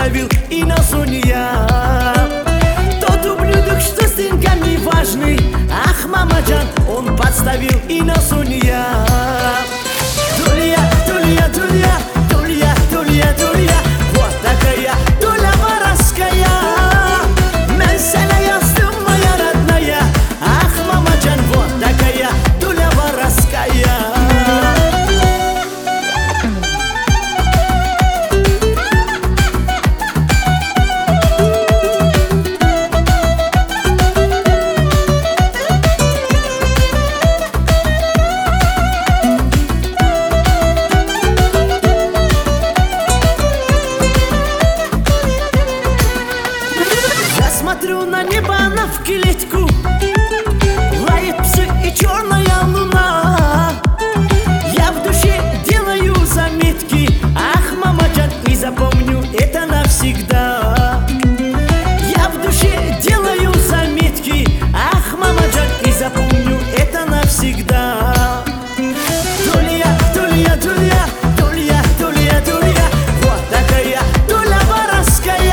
подставил и на Соня. Тот ублюдок, что с деньгами важный, ах, мамаджан, он подставил и на Соня. Дулья, дулья, дулья, дулья, дулья, дулья, вот такая доля воровская. Месяля яздым, моя родная, ах, мамаджан, вот такая доля воровская. Смотрю на небо, на вкилетку, лает псы и черная луна. Я в душе делаю заметки, ах, мамаджан, и запомню это навсегда. Я в душе делаю заметки, ах, мамаджан, и запомню это навсегда. Дулья, дулья, дулья, дулья, дулья, дулья, вот такая доля воровская.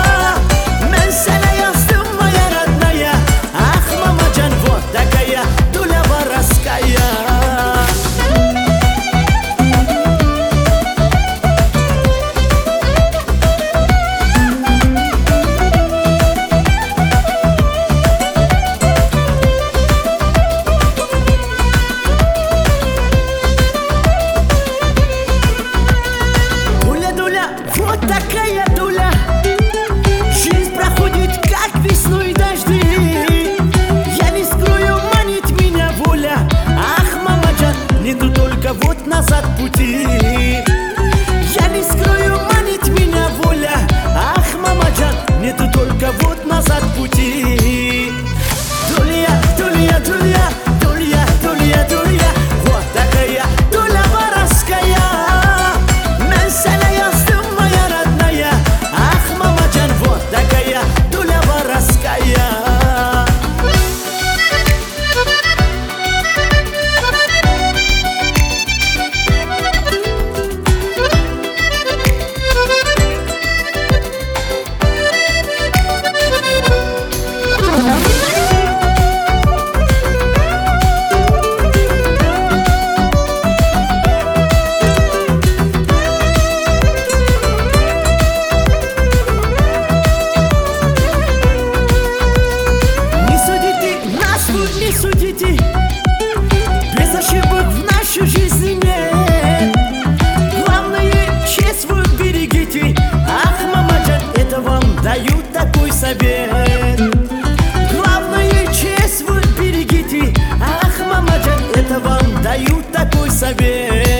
Вот такая доля. Жизнь проходит, как весной дожди. Я не скрою, манит меня воля. Ах, мамаджан, нету только вот назад пути. Я не скрою, манит меня воля. Ах, мамаджан, нету только вот назад пути. Дулья, дулья, дулья, дулья, дулья, дулья, вот такая доля воровская. Не судите, без ошибок в нашу жизнь нет. Главное, честь вы берегите. Ах, мамаджан, это вам дают такой совет. Главное, честь вы берегите. Ах, мамаджан, это вам дают такой совет.